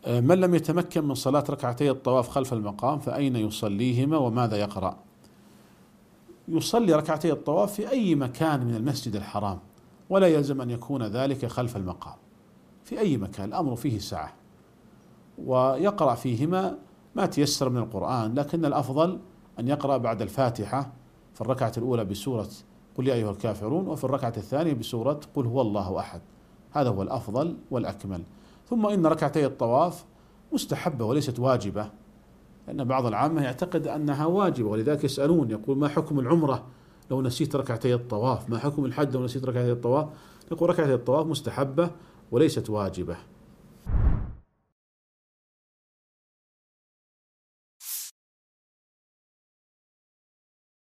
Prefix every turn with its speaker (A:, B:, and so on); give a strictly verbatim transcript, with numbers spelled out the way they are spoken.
A: من لم يتمكن من صلاة ركعتي الطواف خلف المقام فأين يصليهما وماذا يقرأ؟ يصلي ركعتي الطواف في أي مكان من المسجد الحرام، ولا يلزم أن يكون ذلك خلف المقام، في أي مكان الأمر فيه سعة، ويقرأ فيهما ما تيسر من القرآن، لكن الأفضل أن يقرأ بعد الفاتحة في الركعة الأولى بسورة قل يا أيها الكافرون، وفي الركعة الثانية بسورة قل هو الله أحد، هذا هو الأفضل والأكمل. ثم إن ركعتي الطواف مستحبة وليست واجبة، لأن بعض العامة يعتقد أنها واجبة، ولذلك يسألون يقول ما حكم العمرة لو نسيت ركعتي الطواف، ما حكم الحج لو نسيت ركعتي الطواف؟ يقول ركعتي الطواف مستحبة وليست واجبة.